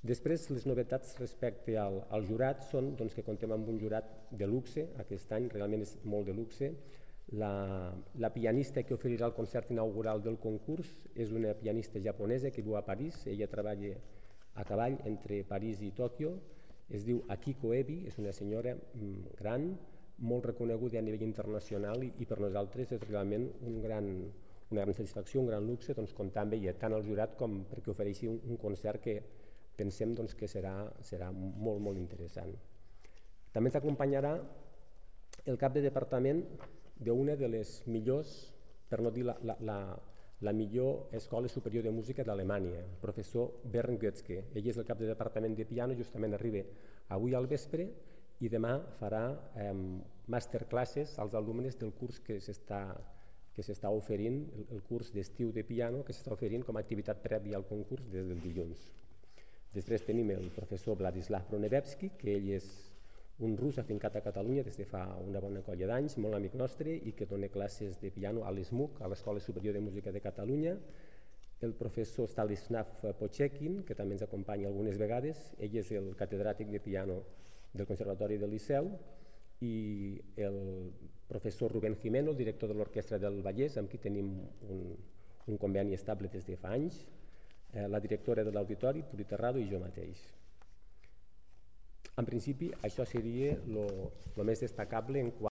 Després, les novetats respecte al jurat són que comptem amb un jurat de luxe aquest any, realment és molt de luxe. La pianista que oferirà el concert inaugural del concurs és una pianista japonesa que viu a París. Ella treballa a cavall entre París i Tòquio. Es diu Akiko Ebi, és una senyora gran, molt reconeguda a nivell internacional i per nosaltres és realment una gran satisfacció, un gran luxe comptar amb ella, tant al jurat com perquè ofereixi un concert que pensem que serà molt, molt interessant. També ens acompanyarà el cap de departament d'una de les millors, per no dir la millor escola superior de música d'Alemanya, el professor Bernd Götzke. Ell és el cap de departament de piano, justament arriba avui al vespre i demà farà masterclasses als alumnes del curs que s'està oferint, el curs d'estiu de piano que s'està oferint com a activitat prèvia al concurs des del dilluns. Després tenim el professor Vladislav Bronevevsky, que ell és un rus afincat a Catalunya des de fa una bona colla d'anys, molt amic nostre, i que dona classes de piano a l'ESMUC, a l'Escola Superior de Música de Catalunya. El professor Stanislav Pochekin, que també ens acompanya algunes vegades, ell és el catedràtic de piano del Conservatori del Liceu, i el professor Rubén Jimeno, el director de l'Orquestra del Vallès, amb qui tenim un conveni estable des de fa anys, la directora de l'Auditori, Puri Terrado, i jo mateix. En principi, això seria el més destacable en quant